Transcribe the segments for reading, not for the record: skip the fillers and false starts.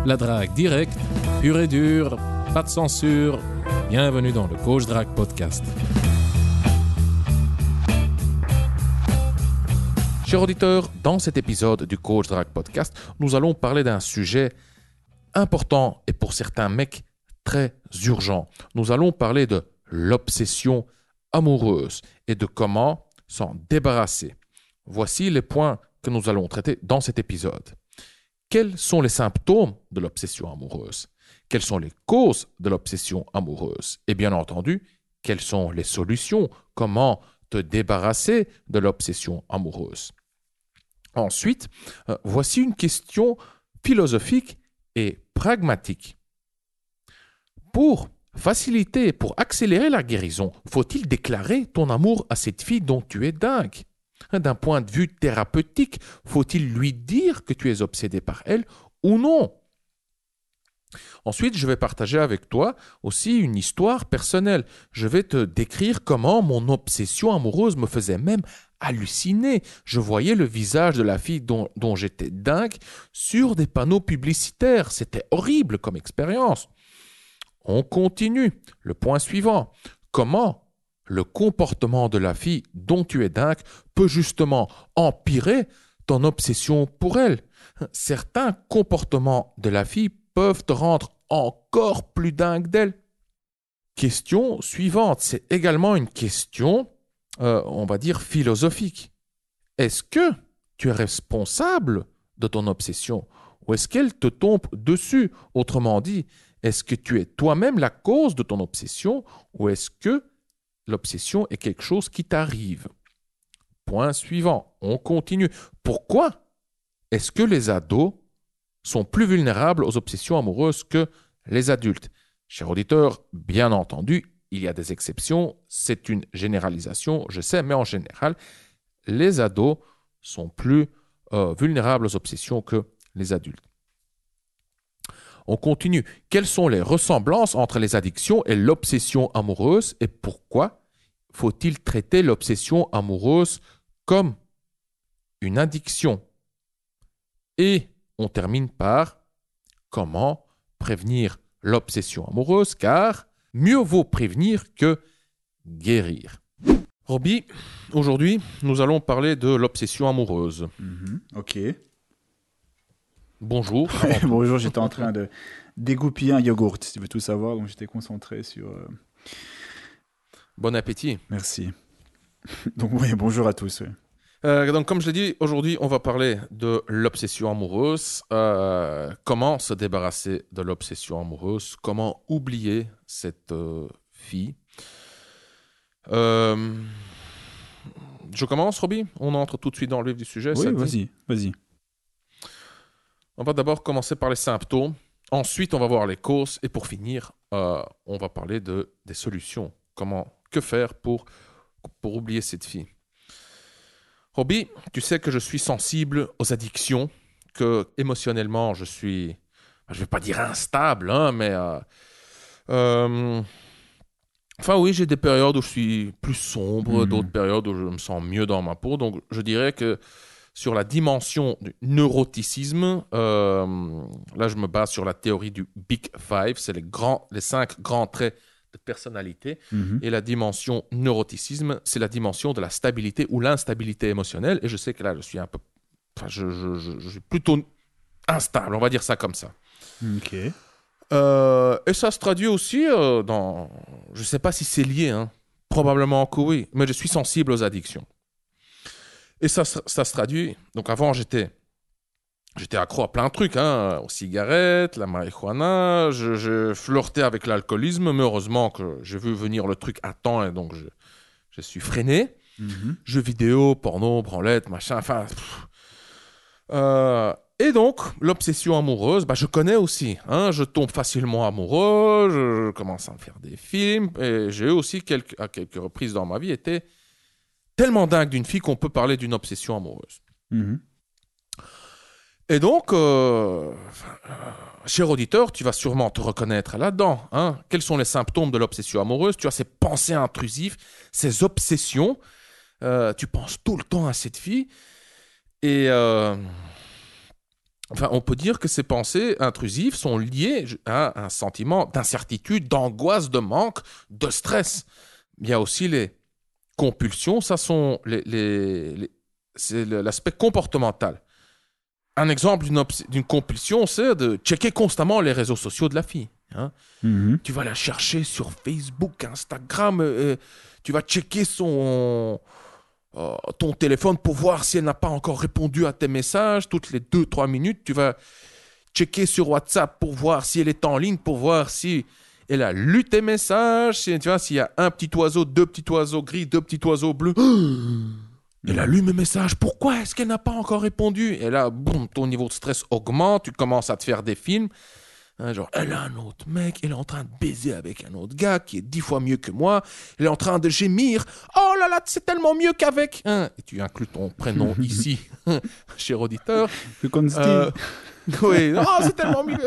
La drague directe, pure et dure, pas de censure. Bienvenue dans le Coach Drague Podcast. Chers auditeurs, dans cet épisode du Coach Drague Podcast, nous allons parler d'un sujet important et pour certains mecs très urgent. Nous allons parler de l'obsession amoureuse et de comment s'en débarrasser. Voici les points que nous allons traiter dans cet épisode. Quels sont les symptômes de l'obsession amoureuse? Quelles sont les causes de l'obsession amoureuse? Et bien entendu, quelles sont les solutions? Comment te débarrasser de l'obsession amoureuse? Ensuite, voici une question philosophique et pragmatique. Pour faciliter, pour accélérer la guérison, faut-il déclarer ton amour à cette fille dont tu es dingue? D'un point de vue thérapeutique, faut-il lui dire que tu es obsédé par elle ou non? Ensuite, je vais partager avec toi aussi une histoire personnelle. Je vais te décrire comment mon obsession amoureuse me faisait même halluciner. Je voyais le visage de la fille dont j'étais dingue sur des panneaux publicitaires. C'était horrible comme expérience. On continue. Le point suivant. Comment le comportement de la fille dont tu es dingue peut justement empirer ton obsession pour elle? Certains comportements de la fille peuvent te rendre encore plus dingue d'elle. Question suivante, c'est également une question, on va dire, philosophique. Est-ce que tu es responsable de ton obsession ou est-ce qu'elle te tombe dessus? Autrement dit, est-ce que tu es toi-même la cause de ton obsession ou est-ce que l'obsession est quelque chose qui t'arrive? Point suivant, on continue. Pourquoi est-ce que les ados sont plus vulnérables aux obsessions amoureuses que les adultes? Chers auditeurs, bien entendu, il y a des exceptions, c'est une généralisation, je sais, mais en général, les ados sont plus vulnérables aux obsessions que les adultes. On continue. Quelles sont les ressemblances entre les addictions et l'obsession amoureuse et pourquoi faut-il traiter l'obsession amoureuse comme une addiction? Et on termine par comment prévenir l'obsession amoureuse car mieux vaut prévenir que guérir. Roby, aujourd'hui, nous allons parler de l'obsession amoureuse. Ok. Bonjour. Bonjour, j'étais en train de dégoupiller un yogourt, si tu veux tout savoir, donc j'étais concentré sur... Bon appétit. Merci. Donc oui, bonjour à tous. Oui. Donc, comme je l'ai dit, aujourd'hui, on va parler de l'obsession amoureuse. Comment se débarrasser de l'obsession amoureuse? Comment oublier cette fille? Je commence, Roby? On entre tout de suite dans le vif du sujet. Oui, vas-y. On va d'abord commencer par les symptômes. Ensuite, on va voir les causes. Et pour finir, on va parler des solutions. Que faire pour oublier cette fille? Roby, tu sais que je suis sensible aux addictions, que émotionnellement, je suis, je ne vais pas dire instable, hein, mais... Enfin oui, j'ai des périodes où je suis plus sombre, d'autres périodes où je me sens mieux dans ma peau. Donc, je dirais que sur la dimension du neuroticisme, là, je me base sur la théorie du Big Five. C'est les 5 grands traits de personnalité. Et la dimension neuroticisme, c'est la dimension de la stabilité ou l'instabilité émotionnelle. Et je sais que là, je suis un peu... Enfin, je suis plutôt instable, on va dire ça comme ça. Ok. Et ça se traduit aussi dans... Je ne sais pas si c'est lié, hein. Probablement que oui, mais je suis sensible aux addictions. Et ça se traduit... Donc avant, j'étais accro à plein de trucs, hein, aux cigarettes, la marijuana, je flirtais avec l'alcoolisme, mais heureusement que j'ai vu venir le truc à temps et donc je suis freiné. Jeux vidéo, porno, branlette, machin, enfin... Et donc, l'obsession amoureuse, je connais aussi. Hein, je tombe facilement amoureux, je commence à me faire des films, et j'ai aussi, à quelques reprises dans ma vie, été tellement dingue d'une fille qu'on peut parler d'une obsession amoureuse. Et donc, cher auditeur, tu vas sûrement te reconnaître là-dedans. Hein. Quels sont les symptômes de l'obsession amoureuse? Tu as ces pensées intrusives, ces obsessions. Tu penses tout le temps à cette fille. Et Enfin, on peut dire que ces pensées intrusives sont liées à un sentiment d'incertitude, d'angoisse, de manque, de stress. Il y a aussi les compulsions, ça sont c'est l'aspect comportemental. Un exemple d'une compulsion, c'est de checker constamment les réseaux sociaux de la fille. Hein. Mhm. Tu vas la chercher sur Facebook, Instagram, tu vas checker ton téléphone pour voir si elle n'a pas encore répondu à tes messages. Toutes les 2-3 minutes, tu vas checker sur WhatsApp pour voir si elle est en ligne, pour voir si elle a lu tes messages. Tu vois, s'il y a un petit oiseau, deux petits oiseaux gris, deux petits oiseaux bleus. Elle a lu mes messages. Pourquoi est-ce qu'elle n'a pas encore répondu? Et là, boum, ton niveau de stress augmente. Tu commences à te faire des films. Hein, genre, elle a un autre mec, elle est en train de baiser avec un autre gars qui est 10 fois mieux que moi. Elle est en train de gémir. Oh là là, c'est tellement mieux qu'avec. Hein, et tu inclus ton prénom ici, cher auditeur. Je compte Steve. Oui, oh, c'est tellement mieux.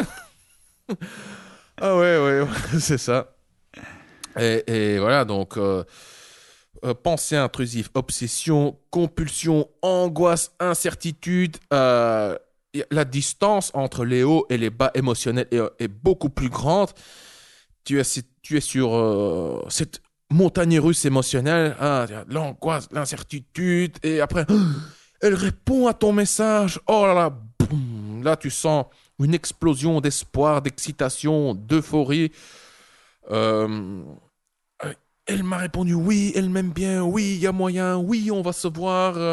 Ah ouais, c'est ça. Et voilà, donc, pensée intrusive, obsession, compulsion, angoisse, incertitude. La distance entre les hauts et les bas émotionnels est beaucoup plus grande. Tu es sur cette montagne russe émotionnelle, hein, l'angoisse, l'incertitude, et après, elle répond à ton message. Oh là là, boum, là tu sens une explosion d'espoir, d'excitation, d'euphorie. Euh, Elle m'a répondu oui, elle m'aime bien, oui, il y a moyen, oui, on va se voir.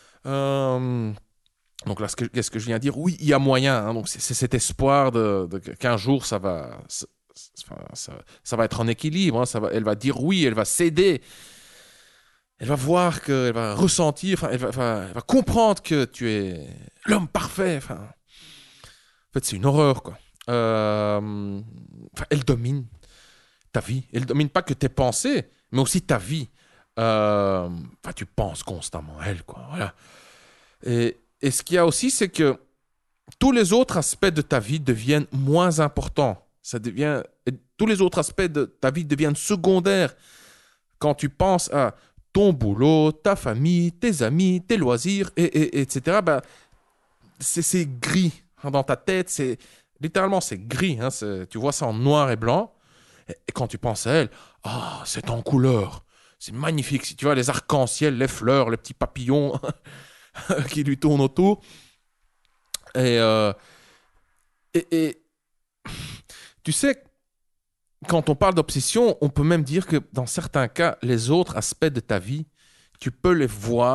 Donc là, qu'est-ce que je viens de dire? Oui, il y a moyen. Hein, donc c'est cet espoir qu'un jour ça va être en équilibre. Hein, elle va dire oui, elle va céder. Elle va voir elle va ressentir, enfin, elle va comprendre que tu es l'homme parfait. Enfin, en fait, c'est une horreur, quoi. Elle domine ta vie. Elle domine pas que tes pensées, mais aussi ta vie. Tu penses constamment à elle, quoi. Voilà. Et ce qu'il y a aussi, c'est que tous les autres aspects de ta vie deviennent moins importants. Tous les autres aspects de ta vie deviennent secondaires quand tu penses à ton boulot, ta famille, tes amis, tes loisirs, etc. C'est gris dans ta tête. Littéralement, c'est gris. Hein, tu vois ça en noir et blanc. Et quand tu penses à elle, c'est en couleur. C'est magnifique. Si tu vois les arcs-en-ciel, les fleurs, les petits papillons qui lui tournent autour. Et tu sais, quand on parle d'obsession, on peut même dire que dans certains cas, les autres aspects de ta vie, tu peux les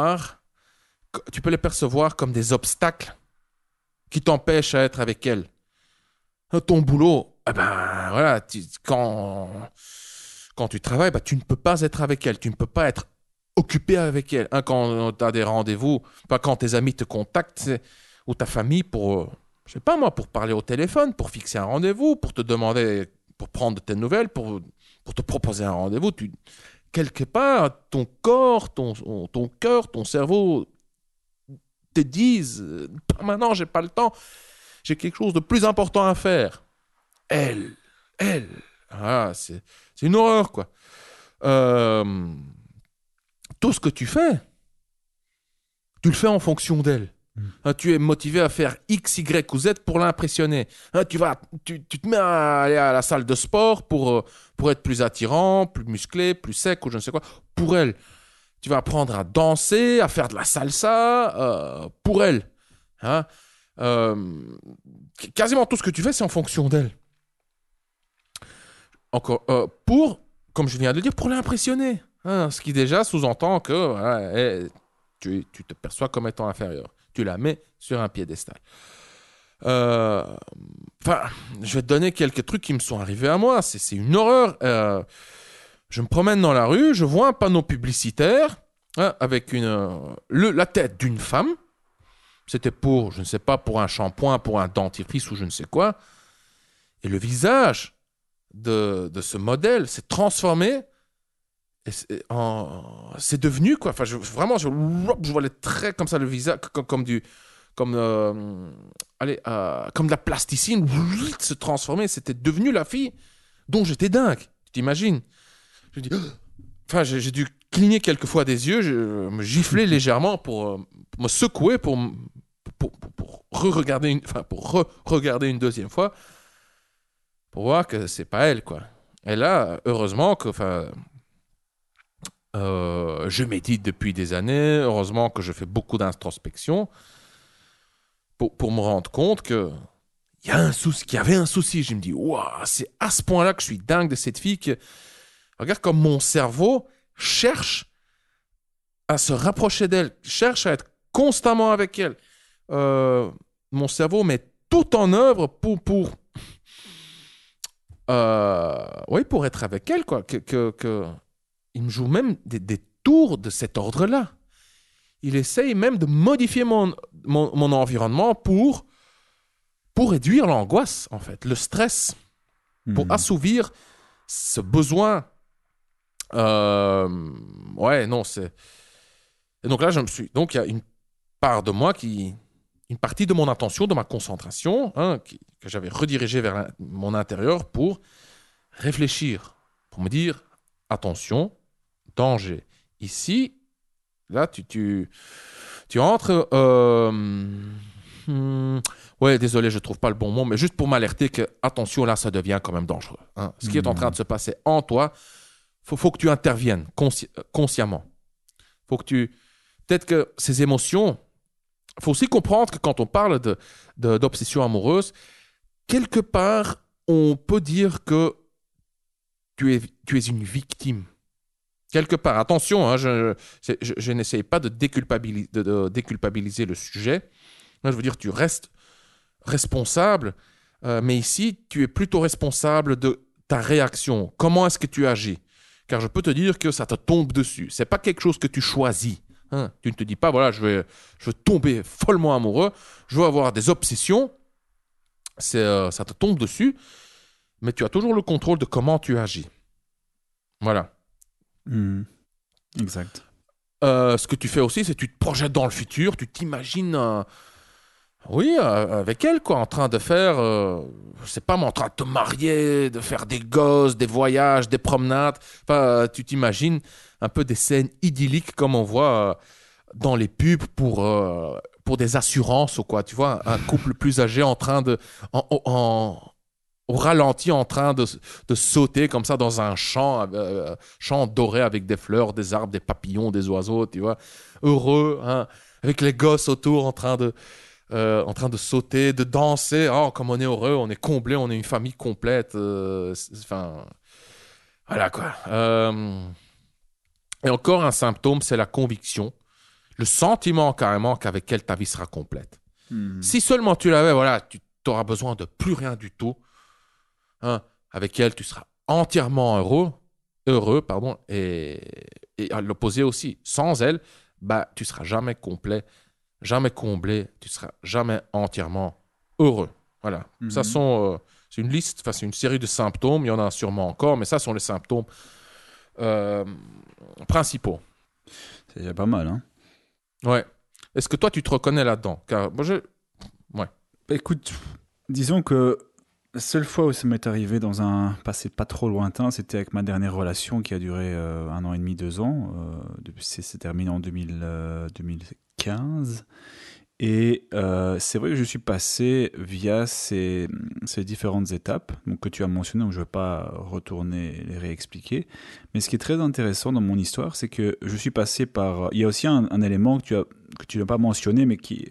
percevoir comme des obstacles qui t'empêchent à être avec elle. Ton boulot, voilà, quand tu travailles, tu ne peux pas être avec elle, tu ne peux pas être occupé avec elle. Hein, quand tu as des rendez-vous, quand tes amis te contactent, ou ta famille je sais pas moi, pour parler au téléphone, pour fixer un rendez-vous, pour te demander, pour prendre de tes nouvelles, pour te proposer un rendez-vous, quelque part, ton corps, ton cœur, ton cerveau te disent, maintenant, j'ai pas le temps, j'ai quelque chose de plus important à faire. Elle, c'est une horreur, quoi. Tout ce que tu fais, tu le fais en fonction d'elle. Hein, tu es motivé à faire X, Y ou Z pour l'impressionner. Hein, tu te mets à aller à la salle de sport pour être plus attirant, plus musclé, plus sec ou je ne sais quoi. Pour elle, tu vas apprendre à danser, à faire de la salsa pour elle. Hein, quasiment tout ce que tu fais, c'est en fonction d'elle. Encore, comme je viens de le dire, pour l'impressionner. Hein, ce qui déjà sous-entend que voilà, tu te perçois comme étant inférieur. Tu la mets sur un piédestal. Je vais te donner quelques trucs qui me sont arrivés à moi. C'est une horreur. Je me promène dans la rue, je vois un panneau publicitaire avec la tête d'une femme. C'était je ne sais pas, pour un shampoing, pour un dentifrice ou je ne sais quoi. Et le visage de ce modèle s'est transformé. C'est devenu quoi. Enfin, vraiment, je vois les traits comme ça, le visage, comme de la plasticine se transformer. C'était devenu la fille dont j'étais dingue. Tu t'imagines? J'ai dû cligner quelques fois des yeux, me gifler légèrement pour me secouer, pour re-regarder une deuxième fois pour voir que c'est pas elle, quoi. Et là, heureusement que, je médite depuis des années, heureusement que je fais beaucoup d'introspection pour me rendre compte que il y a un souci, qu'il y avait un souci. Je me dis, waouh, c'est à ce point-là que je suis dingue de cette fille que, regarde comme mon cerveau cherche à se rapprocher d'elle, cherche à être constamment avec elle. Mon cerveau met tout en œuvre pour être avec elle, quoi. Il me joue même des tours de cet ordre-là. Il essaye même de modifier mon environnement pour réduire l'angoisse, en fait, le stress, pour assouvir ce besoin. Ouais, non, c'est... Et donc là, donc, il y a une part de moi une partie de mon attention, de ma concentration, que j'avais redirigée vers mon intérieur pour réfléchir, pour me dire, attention, danger. Ici, là, tu entres... ouais, désolé, je trouve pas le bon mot, mais juste pour m'alerter que, attention, là, ça devient quand même dangereux. Ce qui est en train de se passer en toi, faut que tu interviennes consciemment. Faut que peut-être que ces émotions... Il faut aussi comprendre que quand on parle d'obsession amoureuse, quelque part, on peut dire que tu es une victime. Quelque part, attention, je n'essaye pas de déculpabiliser le sujet. Là, je veux dire, tu restes responsable, mais ici, tu es plutôt responsable de ta réaction. Comment est-ce que tu agis? Car je peux te dire que ça te tombe dessus. Ce n'est pas quelque chose que tu choisis. Tu ne te dis pas, voilà, je vais tomber follement amoureux, je veux avoir des obsessions. Ça te tombe dessus, mais tu as toujours le contrôle de comment tu agis. Voilà. Exact. Ce que tu fais aussi, c'est que tu te projettes dans le futur, tu t'imagines, avec elle, quoi, en train de faire, je sais pas, mais en train de te marier, de faire des gosses, des voyages, des promenades. Enfin, tu t'imagines un peu des scènes idylliques comme on voit dans les pubs pour des assurances ou quoi. Tu vois, un couple plus âgé en train au ralenti, en train de sauter comme ça dans un champ doré avec des fleurs, des arbres, des papillons, des oiseaux, tu vois, heureux, avec les gosses autour en train de sauter, de danser. Oh, comme on est heureux, on est comblé, on est une famille complète. Voilà quoi. Et encore un symptôme, c'est la conviction, le sentiment carrément qu'avec elle, ta vie sera complète. Si seulement tu l'avais, voilà, tu n'auras besoin de plus rien du tout. Avec elle, tu seras entièrement heureux, et à l'opposé aussi. Sans elle, tu seras jamais complet, jamais comblé, tu seras jamais entièrement heureux. Voilà. Ça c'est une liste, c'est une série de symptômes. Il y en a sûrement encore, mais ça sont les symptômes principaux. C'est déjà pas mal, hein. Ouais. Est-ce que toi, tu te reconnais là-dedans? Car moi, ouais. Écoute, disons que la seule fois où ça m'est arrivé dans un passé pas trop lointain, c'était avec ma dernière relation qui a duré 1 an et demi, 2 ans. C'est terminé en 2015. Et c'est vrai que je suis passé via ces différentes étapes donc, que tu as mentionnées, donc je ne vais pas retourner les réexpliquer. Mais ce qui est très intéressant dans mon histoire, c'est que je suis passé par... Il y a aussi un élément que tu n'as pas mentionné, mais qui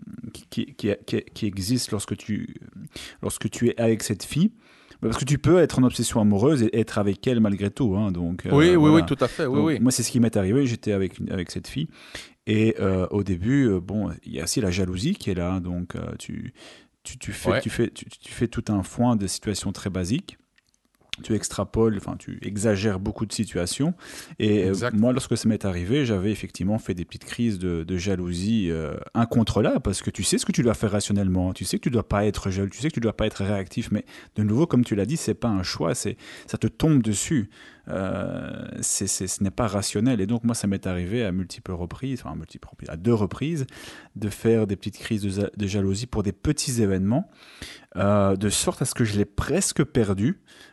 existe lorsque tu es avec cette fille. Parce que tu peux être en obsession amoureuse et être avec elle malgré tout. Donc, oui, voilà. oui, tout à fait. Oui. Moi, c'est ce qui m'est arrivé. J'étais avec cette fille. Et au début, il y a aussi la jalousie qui est là. Donc, tu fais tout un foin de situations très basiques. Tu extrapoles, tu exagères beaucoup de situations. Et moi, lorsque ça m'est arrivé, j'avais effectivement fait des petites crises de jalousie incontrôlables parce que tu sais ce que tu dois faire rationnellement. Tu sais que tu ne dois pas être jaloux, tu sais que tu ne dois pas être réactif. Mais de nouveau, comme tu l'as dit, ce n'est pas un choix, ça te tombe dessus. Ce n'est pas rationnel. Et donc, moi, ça m'est arrivé à à 2 reprises, de faire des petites crises de jalousie pour des petits événements, de sorte à ce que je l'ai presque perdu.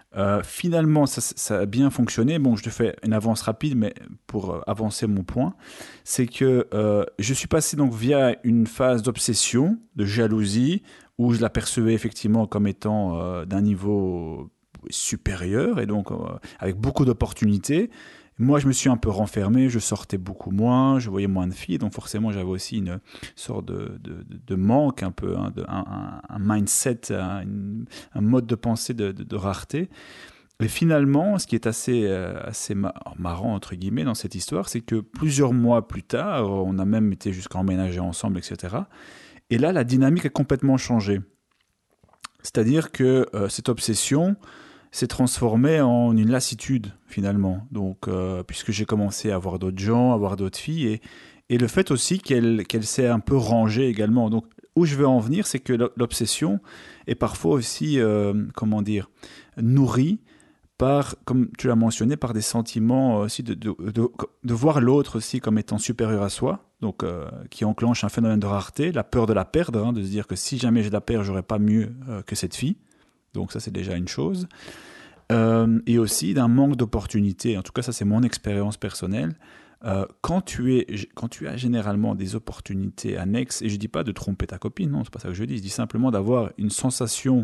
Finalement, ça a bien fonctionné. Bon, je te fais une avance rapide, mais pour avancer mon point, c'est que je suis passé donc via une phase d'obsession, de jalousie, où je l'apercevais effectivement comme étant d'un niveau supérieur et donc avec beaucoup d'opportunités. Moi, je me suis un peu renfermé, je sortais beaucoup moins, je voyais moins de filles, donc forcément, j'avais aussi une sorte de manque, un peu, hein, un mindset, un mode de pensée de rareté. Et finalement, ce qui est assez marrant, entre guillemets, dans cette histoire, c'est que plusieurs mois plus tard, on a même été jusqu'à emménager ensemble, etc. Et là, la dynamique a complètement changé. C'est-à-dire que cette obsession s'est transformée en une lassitude, finalement. Donc, puisque j'ai commencé à voir d'autres gens, à voir d'autres filles, et le fait aussi qu'elle s'est un peu rangée également. Donc, où je veux en venir, c'est que l'obsession est parfois aussi, comment dire, nourrie par, comme tu l'as mentionné, par des sentiments aussi de voir l'autre aussi comme étant supérieur à soi, donc qui enclenche un phénomène de rareté, la peur de la perdre, hein, de se dire que si jamais je la perds, j'aurais pas mieux que cette fille. Donc ça, c'est déjà une chose. Et aussi d'un manque d'opportunités. En tout cas, ça, c'est mon expérience personnelle. Quand tu as généralement des opportunités annexes, et je dis pas de tromper ta copine, non, c'est pas ça que je dis simplement d'avoir une sensation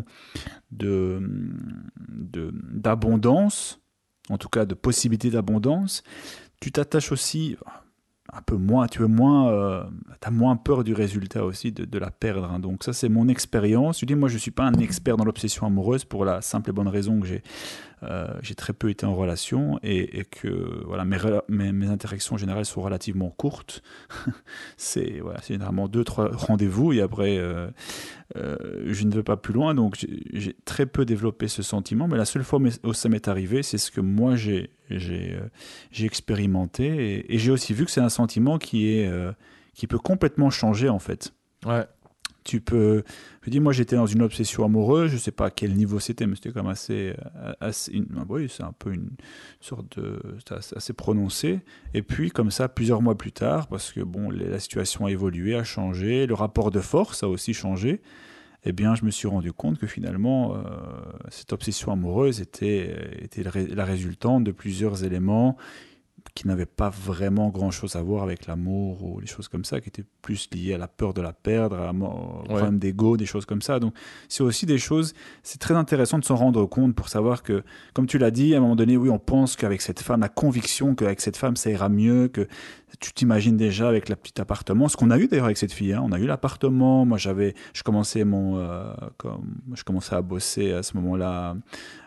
d'abondance, en tout cas de possibilité d'abondance, tu t'attaches aussi un peu moins, t'as moins peur du résultat aussi de la perdre. Hein. Donc ça, c'est mon expérience. Je dis, moi, je suis pas un expert dans l'obsession amoureuse pour la simple et bonne raison que j'ai très peu été en relation et que voilà, mes interactions générales sont relativement courtes. C'est généralement 2-3 rendez-vous et après je ne vais pas plus loin. Donc j'ai très peu développé ce sentiment, mais la seule fois où ça m'est arrivé, c'est ce que moi j'ai expérimenté et j'ai aussi vu que c'est un sentiment qui peut complètement changer en fait. Ouais. Je dis, moi j'étais dans une obsession amoureuse, je sais pas à quel niveau c'était, mais c'était quand même oui, c'est un peu une sorte c'était assez prononcé. Et puis comme ça, plusieurs mois plus tard, parce que bon, la situation a évolué, a changé, le rapport de force a aussi changé. Eh bien, je me suis rendu compte que finalement, cette obsession amoureuse était la résultante de plusieurs éléments qui n'avaient pas vraiment grand-chose à voir avec l'amour ou les choses comme ça, qui étaient plus liées à la peur de la perdre, au problème d'ego, des choses comme ça. Donc, c'est aussi des choses, c'est très intéressant de s'en rendre compte pour savoir que, comme tu l'as dit, à un moment donné, oui, on pense qu'avec cette femme, la conviction qu'avec cette femme, ça ira mieux, que tu t'imagines déjà avec le petit appartement, ce qu'on a eu d'ailleurs avec cette fille, hein. On a eu l'appartement, moi je commençais à bosser à ce moment-là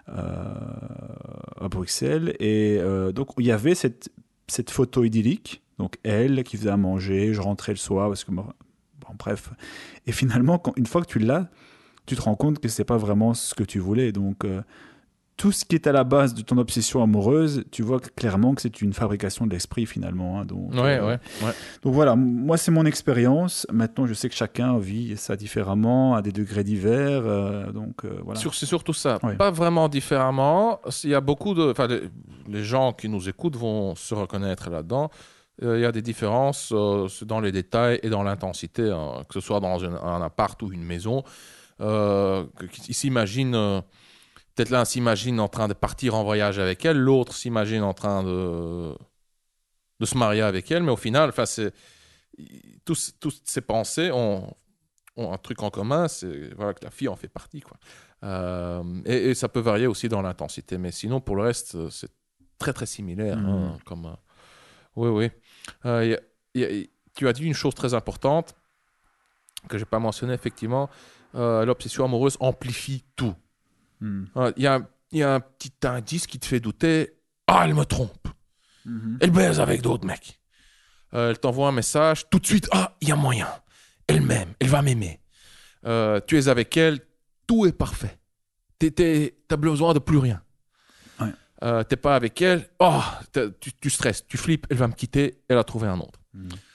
à Bruxelles et donc il y avait cette photo idyllique, donc elle qui faisait à manger, je rentrais le soir parce que bon, bref, et finalement une fois que tu l'as, tu te rends compte que c'est pas vraiment ce que tu voulais, donc tout ce qui est à la base de ton obsession amoureuse, tu vois clairement que c'est une fabrication de l'esprit finalement. Hein, donc, donc voilà, moi c'est mon expérience. Maintenant, je sais que chacun vit ça différemment, à des degrés divers. Voilà. C'est surtout ça. Ouais. Pas vraiment différemment. Il y a beaucoup les gens qui nous écoutent vont se reconnaître là-dedans. Il y a des différences dans les détails et dans l'intensité, hein, que ce soit dans un appart ou une maison. Ils s'imaginent... Peut-être l'un s'imagine en train de partir en voyage avec elle, l'autre s'imagine en train de se marier avec elle, mais au final, toutes ces pensées ont un truc en commun, c'est que la fille en fait partie, quoi. Et ça peut varier aussi dans l'intensité, mais sinon, pour le reste, c'est très, très similaire. Hein, oui. Tu as dit une chose très importante que je n'ai pas mentionnée, effectivement. L'obsession amoureuse amplifie tout. Il y a un petit indice qui te fait douter. Ah, elle me trompe. Elle baise avec d'autres mecs. Elle t'envoie un message. Tout de suite, il y a moyen. Elle m'aime. Elle va m'aimer. Tu es avec elle. Tout est parfait. T'as besoin de plus rien. Ouais. T'es pas avec elle. Tu stresses. Tu flippes. Elle va me quitter. Elle a trouvé un autre.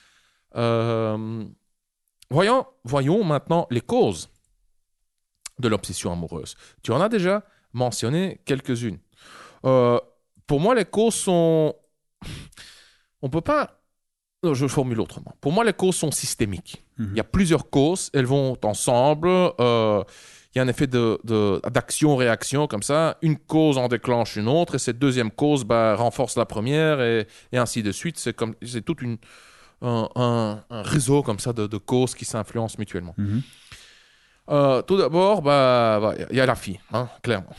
Voyons maintenant les causes de l'obsession amoureuse. Tu en as déjà mentionné quelques-unes. Pour moi, les causes sont... On peut pas... Non, je formule autrement. Pour moi, les causes sont systémiques. Il y a plusieurs causes. Elles vont ensemble. Il il y a un effet d'action-réaction comme ça. Une cause en déclenche une autre et cette deuxième cause renforce la première et ainsi de suite. C'est tout un réseau comme ça de causes qui s'influencent mutuellement. Tout d'abord, il y a la fille, hein, clairement.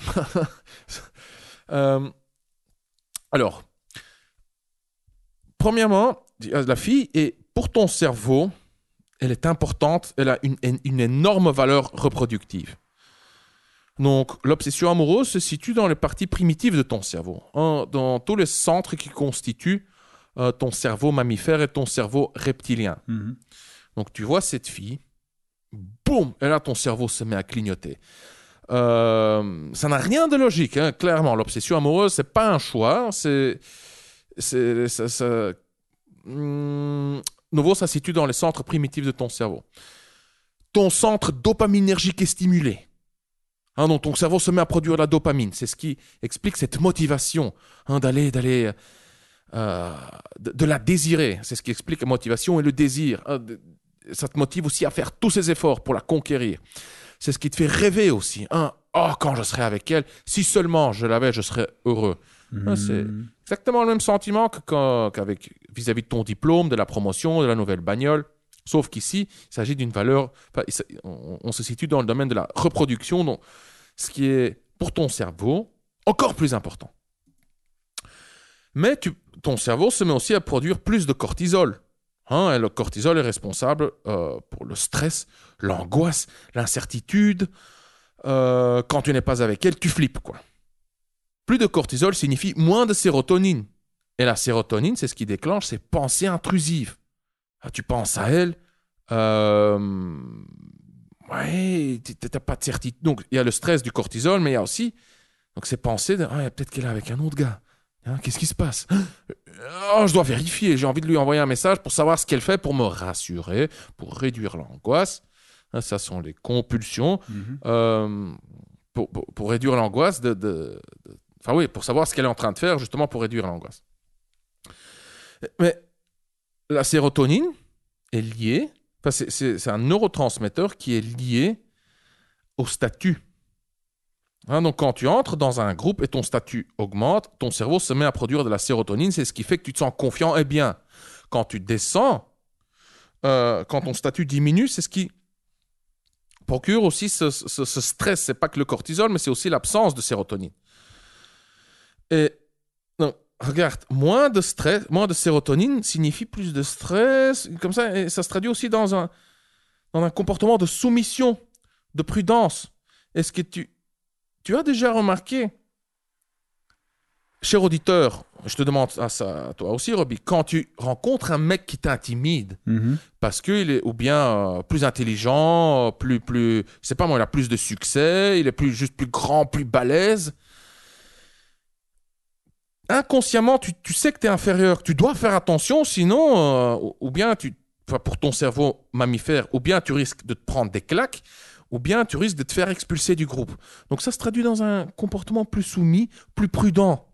Alors, premièrement, la fille, et pour ton cerveau, elle est importante, elle a une énorme valeur reproductive. Donc, l'obsession amoureuse se situe dans les parties primitives de ton cerveau, hein, dans tous les centres qui constituent ton cerveau mammifère et ton cerveau reptilien. Donc, tu vois cette fille, boum, et là, ton cerveau se met à clignoter. Ça n'a rien de logique, hein, clairement. L'obsession amoureuse, c'est pas un choix, nouveau, ça se situe dans les centres primitifs de ton cerveau. Ton centre dopaminergique est stimulé. Hein, donc ton cerveau se met à produire la dopamine. C'est ce qui explique cette motivation, hein, de la désirer. C'est ce qui explique la motivation et le désir. Hein, ça te motive aussi à faire tous ces efforts pour la conquérir. C'est ce qui te fait rêver aussi. Hein. Oh, quand je serai avec elle, si seulement je l'avais, je serais heureux. Hein, c'est exactement le même sentiment qu'avec vis-à-vis de ton diplôme, de la promotion, de la nouvelle bagnole. Sauf qu'ici, il s'agit d'une valeur... On se situe dans le domaine de la reproduction, donc, ce qui est, pour ton cerveau, encore plus important. Mais ton cerveau se met aussi à produire plus de cortisol. Hein, et le cortisol est responsable pour le stress, l'angoisse, l'incertitude. Quand tu n'es pas avec elle, tu flippes, quoi. Plus de cortisol signifie moins de sérotonine. Et la sérotonine, c'est ce qui déclenche ces pensées intrusives. Tu penses à elle, ouais, tu n'as pas de certitude. Donc, il y a le stress du cortisol, mais il y a aussi donc, ces pensées de peut-être qu'elle est avec un autre gars. Hein, qu'est-ce qui se passe? Je dois vérifier. J'ai envie de lui envoyer un message pour savoir ce qu'elle fait, pour me rassurer, pour réduire l'angoisse. Hein, ça sont les compulsions. Pour réduire l'angoisse Enfin oui, pour savoir ce qu'elle est en train de faire, justement pour réduire l'angoisse. Mais la sérotonine est liée, c'est un neurotransmetteur qui est lié au statut. Hein, donc quand tu entres dans un groupe et ton statut augmente, ton cerveau se met à produire de la sérotonine, c'est ce qui fait que tu te sens confiant et bien. Quand tu descends, quand ton statut diminue, c'est ce qui procure aussi ce stress. C'est pas que le cortisol, mais c'est aussi l'absence de sérotonine. Et donc, regarde, moins de stress, moins de sérotonine signifie plus de stress, comme ça, et ça se traduit aussi dans un comportement de soumission, de prudence. Est-ce que tu as déjà remarqué, cher auditeur, je te demande ça à toi aussi, Robbie, quand tu rencontres un mec qui t'intimide, parce qu'il est ou bien plus intelligent, plus, c'est pas moi, il a plus de succès, il est juste plus grand, plus balèze, inconsciemment, tu sais que tu es inférieur, tu dois faire attention, sinon, ou bien pour ton cerveau mammifère, ou bien tu risques de te prendre des claques, ou bien tu risques de te faire expulser du groupe. Donc ça se traduit dans un comportement plus soumis, plus prudent.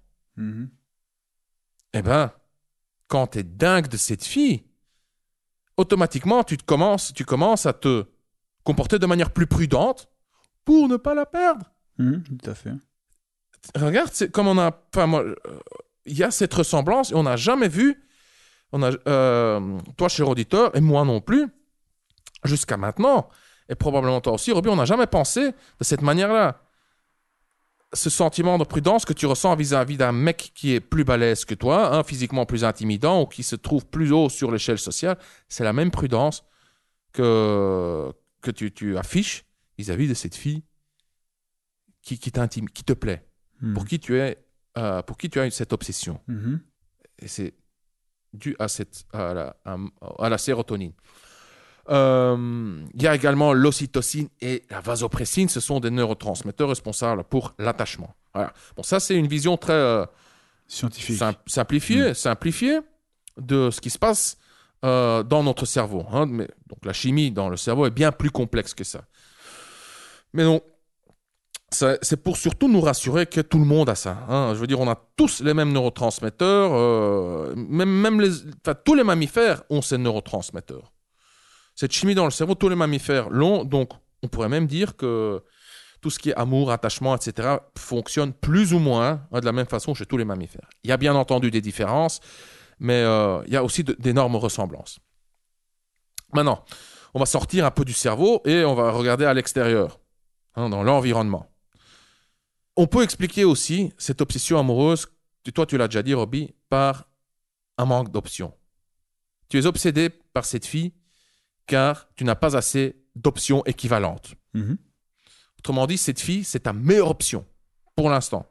Eh bien, quand tu es dingue de cette fille, automatiquement, tu commences à te comporter de manière plus prudente pour ne pas la perdre. Tout à fait. Regarde, c'est comme il y a cette ressemblance et on n'a jamais vu, toi, cher auditeur, et moi non plus, jusqu'à maintenant, et probablement toi aussi, Robbie, on n'a jamais pensé de cette manière-là. Ce sentiment de prudence que tu ressens vis-à-vis d'un mec qui est plus balèze que toi, hein, physiquement plus intimidant ou qui se trouve plus haut sur l'échelle sociale, c'est la même prudence que tu affiches vis-à-vis de cette fille qui t'intime, qui te plaît. Pour qui tu as cette obsession. Et c'est dû à la sérotonine. Il y a également l'ocytocine et la vasopressine. Ce sont des neurotransmetteurs responsables pour l'attachement. Voilà. Bon, ça, c'est une vision très scientifique, simplifiée de ce qui se passe dans notre cerveau. Hein. Mais, donc, la chimie dans le cerveau est bien plus complexe que ça. Mais donc, c'est pour surtout nous rassurer que tout le monde a ça. Hein. Je veux dire, on a tous les mêmes neurotransmetteurs. Tous les mammifères ont ces neurotransmetteurs. Cette chimie dans le cerveau, tous les mammifères l'ont. Donc, on pourrait même dire que tout ce qui est amour, attachement, etc., fonctionne plus ou moins de la même façon chez tous les mammifères. Il y a bien entendu des différences, mais il y a aussi d'énormes ressemblances. Maintenant, on va sortir un peu du cerveau et on va regarder à l'extérieur, dans l'environnement. On peut expliquer aussi cette obsession amoureuse, toi tu l'as déjà dit, Robbie, par un manque d'options. Tu es obsédé par cette fille car tu n'as pas assez d'options équivalentes. Mhm. Autrement dit, cette fille, c'est ta meilleure option pour l'instant.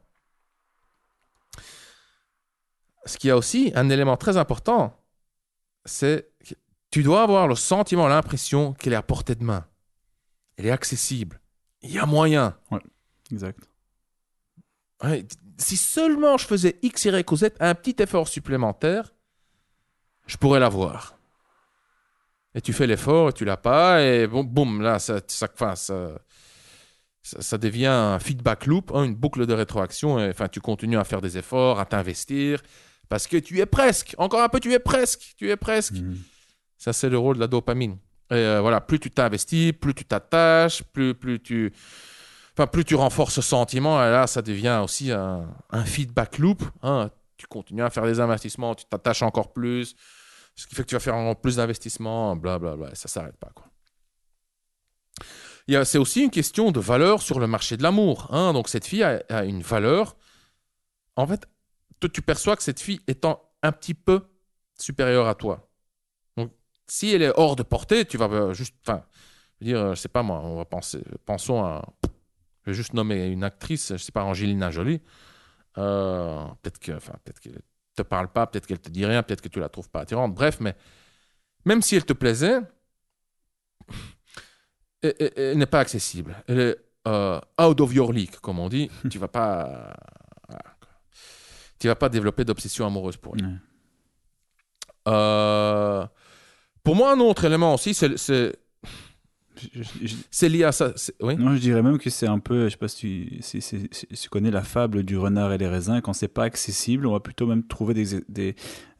Ce qui a aussi un élément très important, c'est que tu dois avoir le sentiment, l'impression qu'elle est à portée de main. Elle est accessible. Il y a moyen. Ouais, exact. Ouais, si seulement je faisais X, Y ou Z, un petit effort supplémentaire, je pourrais l'avoir. Et tu fais l'effort et tu l'as pas, et bon, boum, là, ça devient un feedback loop, une boucle de rétroaction. Et, tu continues à faire des efforts, à t'investir, parce que tu es presque. Encore un peu, tu es presque. Mmh. Ça, c'est le rôle de la dopamine. Et voilà, plus tu t'investis, plus tu t'attaches, plus tu renforces ce sentiment. Et là, ça devient aussi un feedback loop. Tu continues à faire des investissements, tu t'attaches encore plus, ce qui fait que tu vas faire encore plus d'investissements, blablabla. Ça ne s'arrête pas, quoi. C'est aussi une question de valeur sur le marché de l'amour. Donc, cette fille a une valeur. En fait, tu perçois que cette fille étant un petit peu supérieure à toi. Donc, si elle est hors de portée, tu vas juste... je sais pas moi, on va pensons à... Je vais juste nommer une actrice, je sais pas, Angelina Jolie. Peut-être qu'elle te parle pas, peut-être qu'elle te dit rien, peut-être que tu la trouves pas attirante. Bref, mais même si elle te plaisait... Elle n'est pas accessible. Elle est out of your league, comme on dit. Tu vas pas développer d'obsession amoureuse pour elle. Pour moi, un autre élément aussi, c'est lié à ça. Oui? Non, je dirais même que c'est un peu, je sais pas si tu connais la fable du renard et les raisins. Quand c'est pas accessible, on va plutôt même trouver des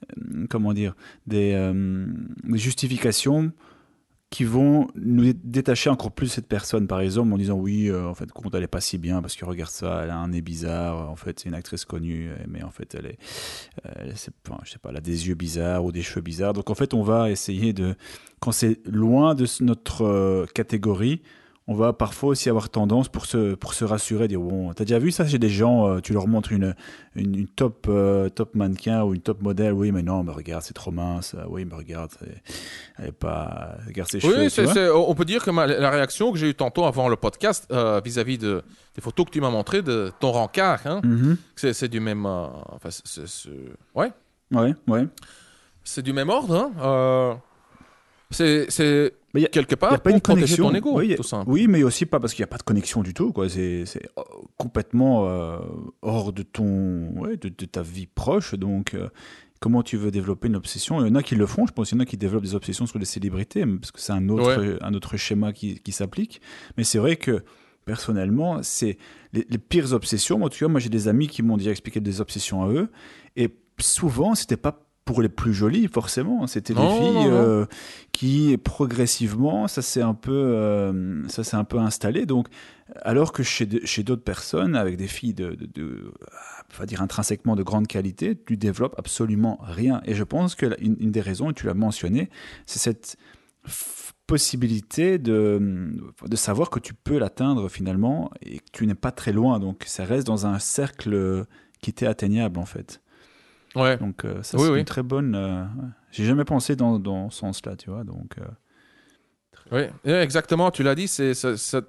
justifications qui vont nous détacher encore plus de cette personne, par exemple, en disant oui, en fait, compte, elle est pas si bien parce que regarde ça, elle a un nez bizarre, en fait, c'est une actrice connue, mais en fait, je sais pas, elle a des yeux bizarres ou des cheveux bizarres. Donc, en fait, on va essayer quand c'est loin de notre catégorie, on va parfois aussi avoir tendance pour se rassurer, dire bon, t'as déjà vu ça chez des gens, tu leur montres une top mannequin ou une top modèle, oui mais non, mais regarde c'est trop mince, oui mais regarde elle est pas, regarde ses cheveux. Oui, on peut dire que la réaction que j'ai eue tantôt avant le podcast vis-à-vis des photos que tu m'as montrées de ton rencard, c'est du même, ouais. C'est du même ordre, c'est quelque part pour protéger ton ego, tout simple. Oui, mais aussi pas parce qu'il n'y a pas de connexion du tout, quoi. C'est complètement hors de de ta vie proche. Donc, comment tu veux développer une obsession? Il y en a qui le font, je pense qu'il y en a qui développent des obsessions sur les célébrités, parce que c'est un autre schéma qui s'applique. Mais c'est vrai que, personnellement, c'est les pires obsessions. Moi, tu vois, j'ai des amis qui m'ont déjà expliqué des obsessions à eux. Et souvent, c'était pas pour les plus jolies, forcément. C'était des filles qui, progressivement, ça s'est un peu installé. Donc, alors que chez d'autres personnes, avec des filles on va dire intrinsèquement de grande qualité, tu développes absolument rien. Et je pense que une des raisons, et tu l'as mentionné, c'est cette possibilité de savoir que tu peux l'atteindre finalement et que tu n'es pas très loin. Donc, ça reste dans un cercle qui t'est atteignable, en fait. Ouais. Donc ça c'est une très bonne. J'ai jamais pensé dans ce sens-là, tu vois. Donc. Oui, exactement. Tu l'as dit. Ce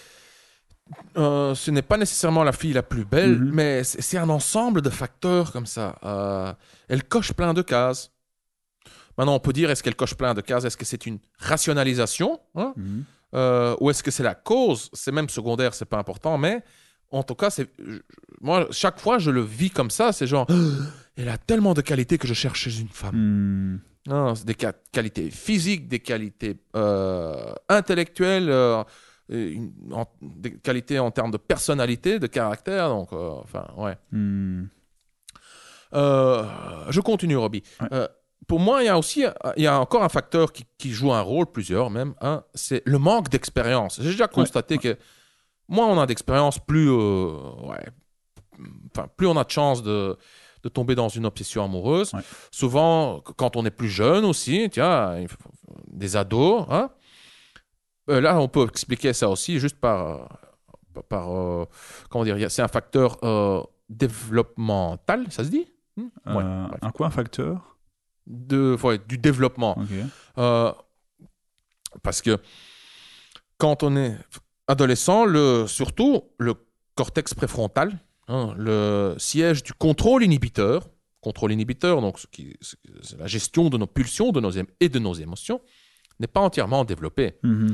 n'est pas nécessairement la fille la plus belle, mais c'est un ensemble de facteurs comme ça. Elle coche plein de cases. Maintenant, on peut dire est-ce qu'elle coche plein de cases? Est-ce que c'est une rationalisation, ou est-ce que c'est la cause? C'est même secondaire, c'est pas important, mais en tout cas, moi, chaque fois, je le vis comme ça. C'est genre, elle a tellement de qualités que je cherche chez une femme. Non, c'est des qualités physiques, des qualités intellectuelles, des qualités en termes de personnalité, de caractère. Donc, je continue, Robbie. Ouais. Pour moi, il y a encore un facteur qui joue un rôle, plusieurs même. C'est le manque d'expérience. J'ai déjà constaté que moins on a d'expérience, plus on a de chances de tomber dans une obsession amoureuse. Ouais. Souvent, quand on est plus jeune aussi, tiens, des ados, hein, là, on peut expliquer ça aussi juste comment dire, c'est un facteur développemental, ça se dit? Ouais, Un quoi, un facteur? du développement. Okay. Parce que quand on est adolescent, surtout le cortex préfrontal, hein, le siège du contrôle inhibiteur, donc c'est la gestion de nos pulsions et de nos émotions, n'est pas entièrement développé. Mm-hmm.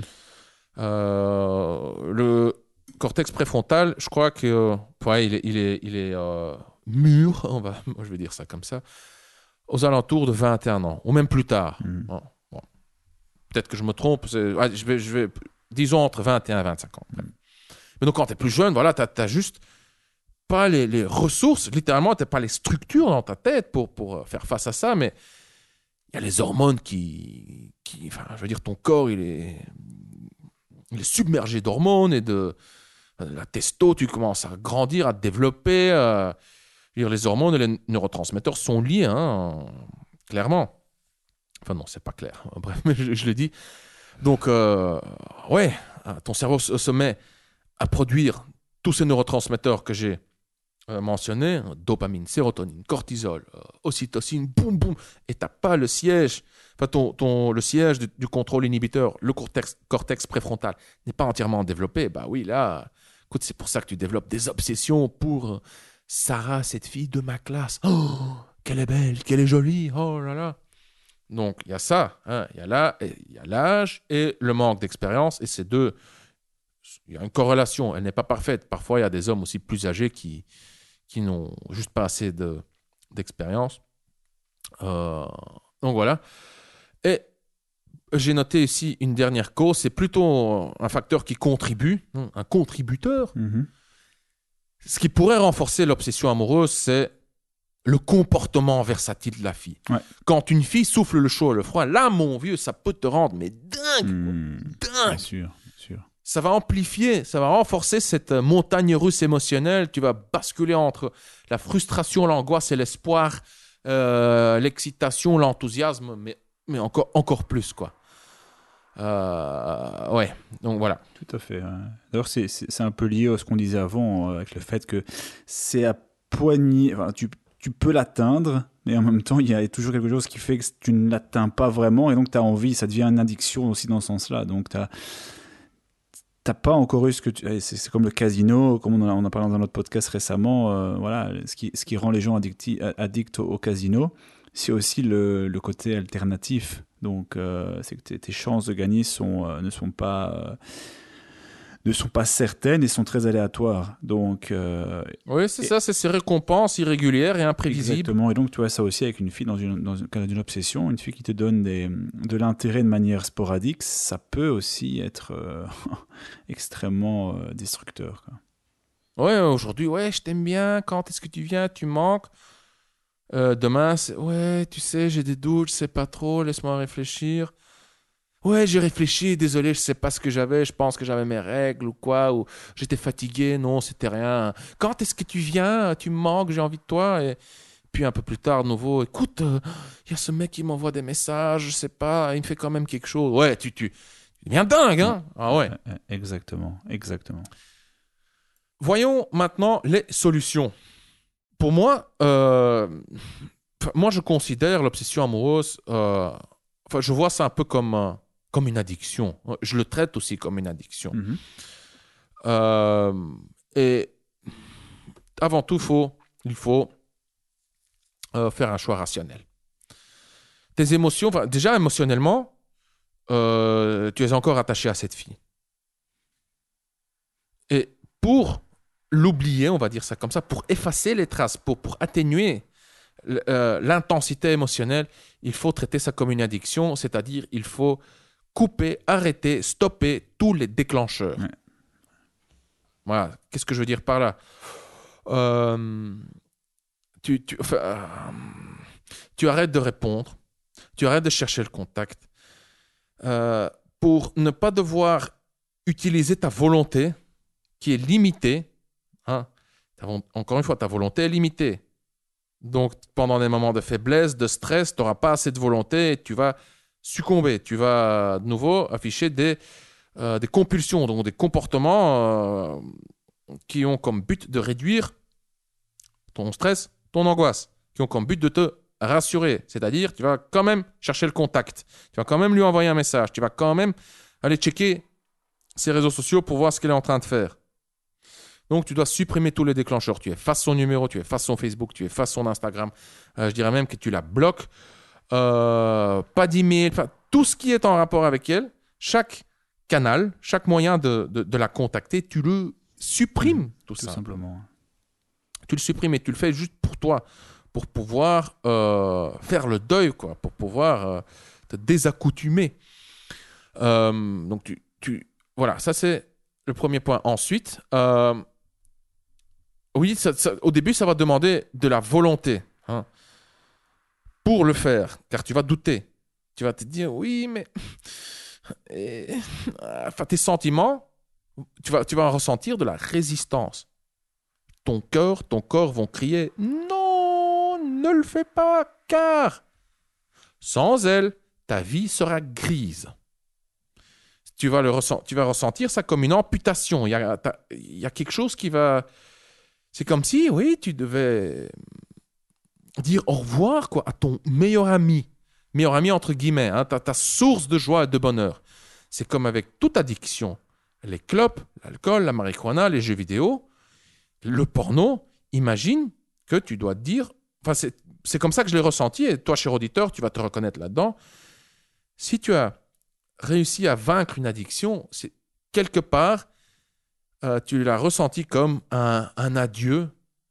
Le cortex préfrontal, je crois que il est mûr, je vais dire ça comme ça, aux alentours de 21 ans, ou même plus tard. Mm-hmm. Bon. Peut-être que je me trompe, disons entre 21 et 25 ans. Mm-hmm. Mais donc quand tu es plus jeune, voilà, tu n'as juste pas les ressources, littéralement, tu n'as pas les structures dans ta tête pour faire face à ça, mais il y a les hormones je veux dire, ton corps, il est submergé d'hormones et de la testo, tu commences à grandir, à te développer. Les hormones et les neurotransmetteurs sont liés, hein, clairement. Enfin non, c'est pas clair. Bref, mais je le dis. Donc, ton cerveau se met à produire tous ces neurotransmetteurs que j'ai mentionnés, dopamine, sérotonine, cortisol, ocytocine, boum, boum, et tu n'as pas le siège, le siège du contrôle inhibiteur, le cortex préfrontal n'est pas entièrement développé. Bah oui, là, écoute, c'est pour ça que tu développes des obsessions pour Sarah, cette fille de ma classe. Oh, qu'elle est belle, qu'elle est jolie, oh là là. Donc, il y a ça, hein, il y a l'âge et le manque d'expérience, et ces deux, il y a une corrélation, elle n'est pas parfaite. Parfois, il y a des hommes aussi plus âgés qui n'ont juste pas assez d'expérience. Donc, voilà. Et j'ai noté ici une dernière cause, c'est plutôt un facteur qui contribue, un contributeur. Mm-hmm. Ce qui pourrait renforcer l'obsession amoureuse, c'est le comportement versatile de la fille. Ouais. Quand une fille souffle le chaud et le froid, là, mon vieux, ça peut te rendre mais dingue. Dingue. Bien sûr. Ça va amplifier, ça va renforcer cette montagne russe émotionnelle. Tu vas basculer entre la frustration, l'angoisse et l'espoir, l'excitation, l'enthousiasme, mais encore plus, quoi. Ouais, donc voilà. Tout à fait. D'ailleurs, c'est un peu lié à ce qu'on disait avant, avec le fait que c'est à poignée. Enfin, tu peux l'atteindre, mais en même temps, il y a toujours quelque chose qui fait que tu ne l'atteins pas vraiment, et donc tu as envie, ça devient une addiction aussi dans ce sens-là. Donc, t'as pas encore eu ce que c'est comme le casino, comme on a parlé dans notre podcast récemment. Voilà, ce qui rend les gens addicts au casino, c'est aussi le côté alternatif. Donc, c'est que tes chances de gagner ne sont pas certaines et sont très aléatoires. Donc, oui, c'est ça, c'est ces récompenses irrégulières et imprévisibles. Exactement. Et donc, tu vois ça aussi avec une fille dans le cadre d'une obsession, une fille qui te donne de l'intérêt de manière sporadique, ça peut aussi être extrêmement destructeur, quoi. Ouais, aujourd'hui, ouais, je t'aime bien. Quand est-ce que tu viens? Tu manques. Demain, ouais, tu sais, j'ai des doutes, je sais pas trop, laisse-moi réfléchir. Ouais, j'ai réfléchi, désolé, je sais pas ce que j'avais, je pense que j'avais mes règles ou quoi, ou j'étais fatigué, non, c'était rien. Quand est-ce que tu viens? Tu me manques, j'ai envie de toi. Et puis un peu plus tard, de nouveau, écoute, y a ce mec qui m'envoie des messages, je sais pas, il me fait quand même quelque chose. Ouais, tu deviens dingue, hein? Ah ouais. Exactement. Voyons maintenant les solutions. Pour moi, je considère l'obsession amoureuse, je vois ça un peu comme une addiction. Je le traite aussi comme une addiction. Mm-hmm. Et avant tout, il faut faire un choix rationnel. Tes émotions, déjà émotionnellement, tu es encore attaché à cette fille. Et pour l'oublier, on va dire ça comme ça, pour effacer les traces, pour atténuer l'intensité émotionnelle, il faut traiter ça comme une addiction, c'est-à-dire il faut couper, arrêter, stopper tous les déclencheurs. Ouais. Voilà. Qu'est-ce que je veux dire par là? Tu arrêtes de répondre, tu arrêtes de chercher le contact pour ne pas devoir utiliser ta volonté qui est limitée. Hein. Encore une fois, ta volonté est limitée. Donc, pendant des moments de faiblesse, de stress, tu n'auras pas assez de volonté et tu vas succomber. Tu vas de nouveau afficher des compulsions, donc des comportements qui ont comme but de réduire ton stress, ton angoisse, qui ont comme but de te rassurer. C'est-à-dire, tu vas quand même chercher le contact. Tu vas quand même lui envoyer un message. Tu vas quand même aller checker ses réseaux sociaux pour voir ce qu'elle est en train de faire. Donc, tu dois supprimer tous les déclencheurs. Tu effaces son numéro, tu effaces son Facebook, tu effaces son Instagram. Je dirais même que tu la bloques. Pas d'email, tout ce qui est en rapport avec elle, chaque canal, chaque moyen de la contacter, tu le supprimes tout simplement. Tu le supprimes et tu le fais juste pour toi, pour pouvoir faire le deuil, quoi, pour pouvoir te désaccoutumer. Donc, voilà, ça c'est le premier point. Ensuite, oui, au début, ça va demander de la volonté pour le faire, car tu vas douter. Tu vas te dire, oui, mais tes sentiments, tu vas ressentir de la résistance. Ton cœur, ton corps vont crier, non, ne le fais pas, car sans elle, ta vie sera grise. Tu vas ressentir ça comme une amputation. Il y a quelque chose qui va... C'est comme si, oui, tu devais dire au revoir quoi, à ton meilleur ami entre guillemets, hein, ta source de joie et de bonheur. C'est comme avec toute addiction. Les clopes, l'alcool, la marijuana, les jeux vidéo, le porno. Imagine que tu dois te dire... Enfin, c'est comme ça que je l'ai ressenti, et toi, cher auditeur, tu vas te reconnaître là-dedans. Si tu as réussi à vaincre une addiction, c'est quelque part... tu l'as ressenti comme un adieu,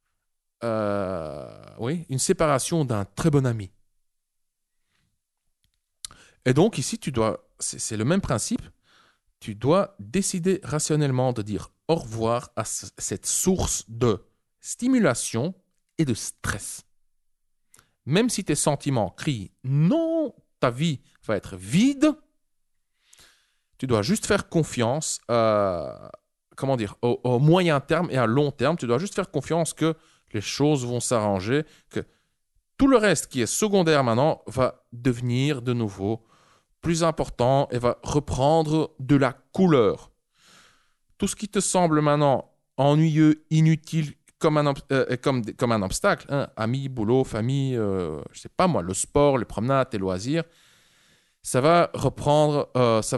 oui, une séparation d'un très bon ami. Et donc ici, c'est le même principe, tu dois décider rationnellement de dire au revoir à cette source de stimulation et de stress. Même si tes sentiments crient non, ta vie va être vide, tu dois juste faire confiance au moyen terme et à long terme, tu dois juste faire confiance que les choses vont s'arranger, que tout le reste qui est secondaire maintenant va devenir de nouveau plus important et va reprendre de la couleur. Tout ce qui te semble maintenant ennuyeux, inutile, comme un obstacle, hein, amis, boulot, famille, je sais pas moi, le sport, les promenades, tes loisirs, ça va reprendre,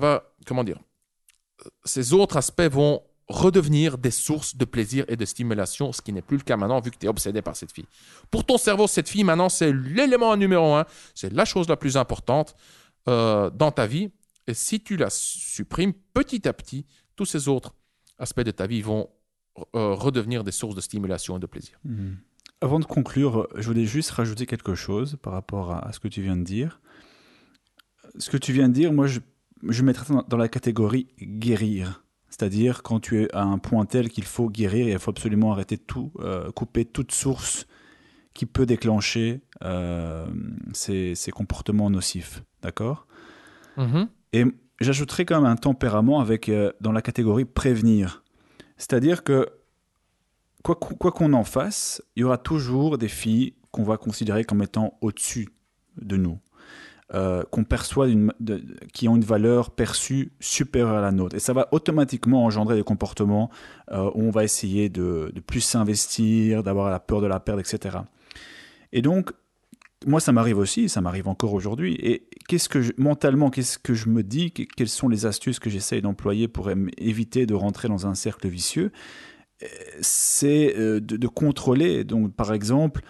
ces autres aspects vont redevenir des sources de plaisir et de stimulation, ce qui n'est plus le cas maintenant vu que tu es obsédé par cette fille. Pour ton cerveau, cette fille, maintenant, c'est l'élément numéro 1, c'est la chose la plus importante dans ta vie. Et si tu la supprimes petit à petit, tous ces autres aspects de ta vie vont redevenir des sources de stimulation et de plaisir. Mmh. Avant de conclure, je voulais juste rajouter quelque chose par rapport à ce que tu viens de dire. Ce que tu viens de dire, moi, je mettrais dans la catégorie guérir. C'est-à-dire quand tu es à un point tel qu'il faut guérir, il faut absolument arrêter tout, couper toute source qui peut déclencher ces comportements nocifs. D'accord ? Et j'ajouterais quand même un tempérament dans la catégorie prévenir. C'est-à-dire que quoi qu'on en fasse, il y aura toujours des filles qu'on va considérer comme étant au-dessus de nous. Qu'on perçoit qui ont une valeur perçue supérieure à la nôtre. Et ça va automatiquement engendrer des comportements où on va essayer de plus s'investir, d'avoir la peur de la perdre, etc. Et donc, moi, ça m'arrive aussi, ça m'arrive encore aujourd'hui. Et mentalement, qu'est-ce que je me dis ? Quelles sont les astuces que j'essaye d'employer pour éviter de rentrer dans un cercle vicieux ? C'est de contrôler. Donc, par exemple...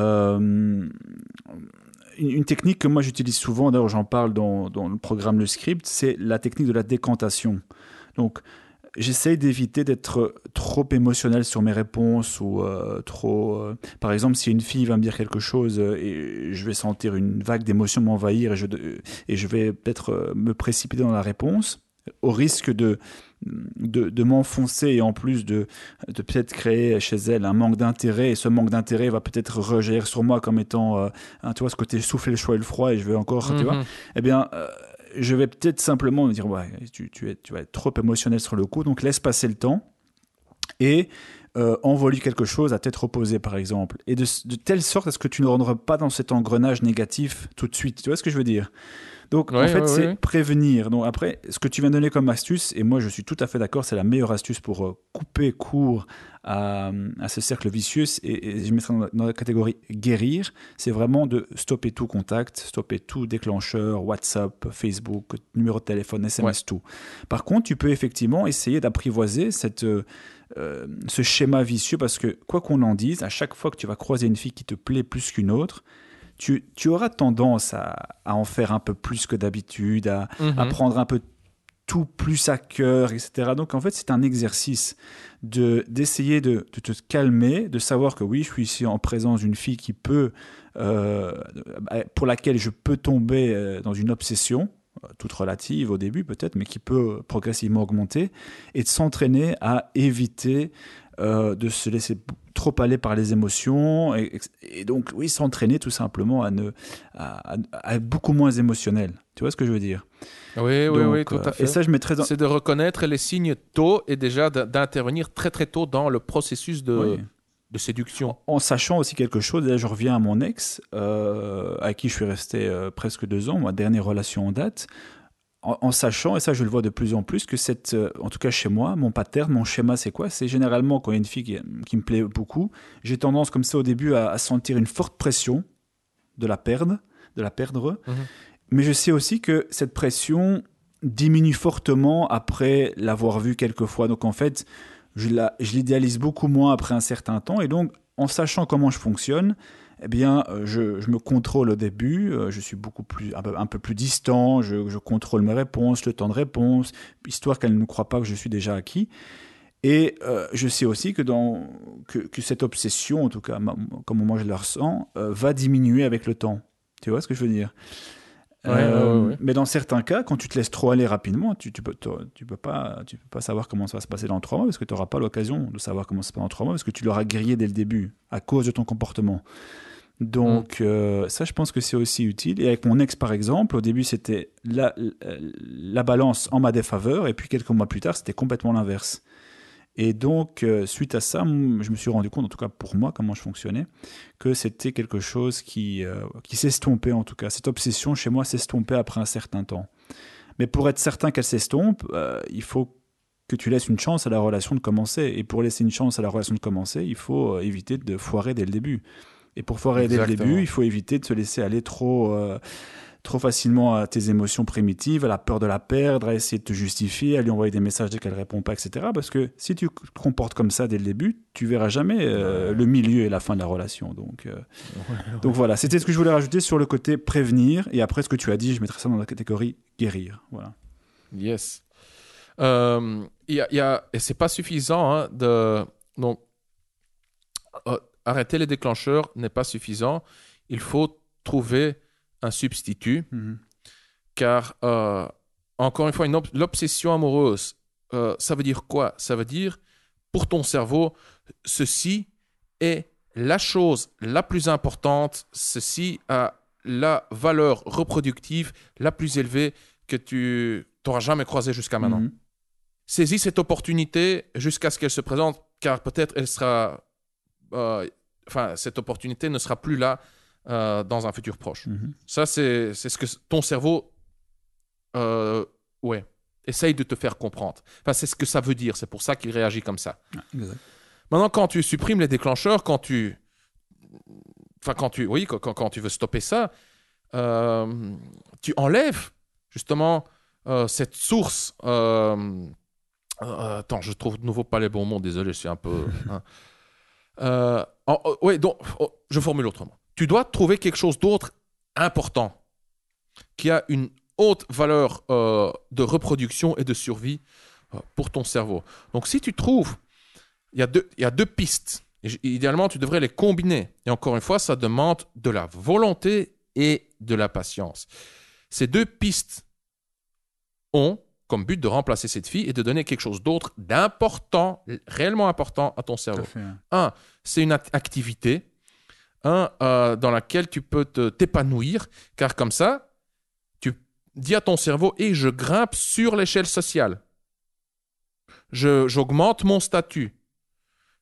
Une technique que moi j'utilise souvent, d'ailleurs j'en parle dans le programme Le Script, c'est la technique de la décantation. Donc j'essaye d'éviter d'être trop émotionnel sur mes réponses ou par exemple, si une fille va me dire quelque chose et je vais sentir une vague d'émotions m'envahir et je vais peut-être me précipiter dans la réponse, au risque de m'enfoncer et en plus de peut-être créer chez elle un manque d'intérêt, et ce manque d'intérêt va peut-être rejaillir sur moi comme étant tu vois, ce côté souffler le chaud et le froid, et je vais encore tu vois, eh bien je vais peut-être simplement me dire ouais, tu vas être trop émotionnel sur le coup, donc laisse passer le temps et envoie-lui quelque chose à tête reposée, par exemple. Et de telle sorte à ce que tu ne rentres pas dans cet engrenage négatif tout de suite. Tu vois ce que je veux dire? Donc, en fait, c'est prévenir. Donc, après, ce que tu viens de donner comme astuce, et moi, je suis tout à fait d'accord, c'est la meilleure astuce pour couper court à ce cercle vicieux, et je mettrai dans la catégorie guérir, c'est vraiment de stopper tout contact, stopper tout déclencheur, WhatsApp, Facebook, numéro de téléphone, SMS, tout. Par contre, tu peux effectivement essayer d'apprivoiser ce schéma vicieux, parce que, quoi qu'on en dise, à chaque fois que tu vas croiser une fille qui te plaît plus qu'une autre, tu auras tendance à en faire un peu plus que d'habitude, à prendre un peu tout plus à cœur, etc. Donc, en fait, c'est un exercice d'essayer de te calmer, de savoir que oui, je suis ici en présence d'une fille qui peut, pour laquelle je peux tomber dans une obsession, toute relative au début peut-être, mais qui peut progressivement augmenter, et de s'entraîner à éviter de se laisser trop aller par les émotions, et donc oui, s'entraîner tout simplement à être beaucoup moins émotionnel. Tu vois ce que je veux dire? Oui, tout à fait. Et ça, je mettrais c'est de reconnaître les signes tôt et déjà d'intervenir très très tôt dans le processus de séduction. En sachant aussi quelque chose, là je reviens à mon ex, avec qui je suis resté presque 2 ans, ma dernière relation en date, en sachant, et ça je le vois de plus en plus, que en tout cas chez moi, mon pattern, mon schéma, c'est quoi? C'est généralement quand il y a une fille qui me plaît beaucoup, j'ai tendance comme ça au début à sentir une forte pression de la perdre. Mais je sais aussi que cette pression diminue fortement après l'avoir vue quelques fois. Donc en fait, je l'idéalise beaucoup moins après un certain temps. Et donc, en sachant comment je fonctionne, eh bien, je me contrôle au début. Je suis un peu plus distant. Je contrôle mes réponses, le temps de réponse, histoire qu'elle ne croit pas que je suis déjà acquis. Et je sais aussi que cette obsession, en tout cas, comme moi je la ressens, va diminuer avec le temps. Tu vois ce que je veux dire? Mais dans certains cas, quand tu te laisses trop aller rapidement, tu peux pas savoir comment ça va se passer dans 3 mois, parce que tu n'auras pas l'occasion de savoir comment ça se passe dans 3 mois, parce que tu l'auras grillé dès le début à cause de ton comportement. Donc ça, je pense que c'est aussi utile. Et avec mon ex, par exemple, au début, c'était la balance en ma défaveur, et puis quelques mois plus tard, c'était complètement l'inverse. Et donc, suite à ça, je me suis rendu compte, en tout cas pour moi, comment je fonctionnais, que c'était quelque chose qui s'estompait, en tout cas. Cette obsession, chez moi, s'estompait après un certain temps. Mais pour être certain qu'elle s'estompe, il faut que tu laisses une chance à la relation de commencer. Et pour laisser une chance à la relation de commencer, il faut éviter de foirer dès le début. Et pour foirer dès le début, il faut éviter de se laisser aller trop facilement à tes émotions primitives, à la peur de la perdre, à essayer de te justifier, à lui envoyer des messages dès qu'elle ne répond pas, etc. Parce que si tu te comportes comme ça dès le début, tu verras jamais le milieu et la fin de la relation. Donc voilà, c'était ce que je voulais rajouter sur le côté prévenir. Et après, ce que tu as dit, je mettrais ça dans la catégorie guérir. Voilà. Yes. Et c'est pas suffisant donc, arrêter les déclencheurs n'est pas suffisant. Il faut trouver un substitut, car encore une fois, l'obsession amoureuse, ça veut dire quoi? Ça veut dire, pour ton cerveau, ceci est la chose la plus importante, ceci a la valeur reproductive la plus élevée que tu n'auras jamais croisée jusqu'à maintenant. Saisis cette opportunité jusqu'à ce qu'elle se présente, car peut-être elle sera... cette opportunité ne sera plus là dans un futur proche. Ça, c'est ce que ton cerveau essaye de te faire comprendre. Enfin, c'est ce que ça veut dire. C'est pour ça qu'il réagit comme ça. Exact. Maintenant, quand tu supprimes les déclencheurs, quand tu veux stopper ça, tu enlèves justement cette source. Attends, je trouve de nouveau pas les bons mots. Désolé, je suis un peu... je formule autrement. Tu dois trouver quelque chose d'autre important, qui a une haute valeur de reproduction et de survie pour ton cerveau. Donc, si tu trouves, il y a deux pistes. Idéalement, tu devrais les combiner. Et encore une fois, ça demande de la volonté et de la patience. Ces 2 pistes ont comme but de remplacer cette fille et de donner quelque chose d'autre d'important, réellement important à ton cerveau. Un, c'est une activité dans laquelle tu peux t'épanouir, car comme ça, tu dis à ton cerveau, je grimpe sur l'échelle sociale. J'augmente mon statut.